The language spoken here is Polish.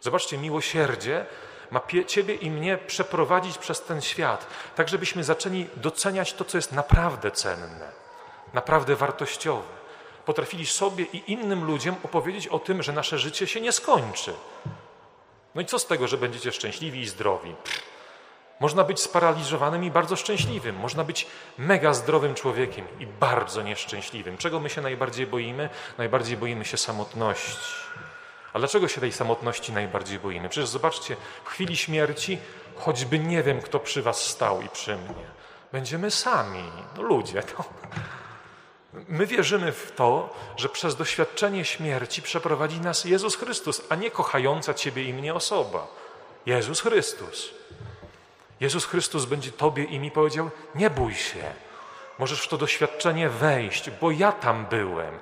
Zobaczcie, miłosierdzie ma ciebie i mnie przeprowadzić przez ten świat, tak żebyśmy zaczęli doceniać to, co jest naprawdę cenne, naprawdę wartościowe. Potrafili sobie i innym ludziom opowiedzieć o tym, że nasze życie się nie skończy. No i co z tego, że będziecie szczęśliwi i zdrowi? Można być sparaliżowanym i bardzo szczęśliwym. Można być mega zdrowym człowiekiem i bardzo nieszczęśliwym. Czego my się najbardziej boimy? Najbardziej boimy się samotności. A dlaczego się tej samotności najbardziej boimy? Przecież zobaczcie, w chwili śmierci, choćby nie wiem, kto przy was stał i przy mnie, będziemy sami, no ludzie. My wierzymy w to, że przez doświadczenie śmierci przeprowadzi nas Jezus Chrystus, a nie kochająca ciebie i mnie osoba. Jezus Chrystus. Jezus Chrystus będzie tobie i mi powiedział, nie bój się. Możesz w to doświadczenie wejść, bo ja tam byłem.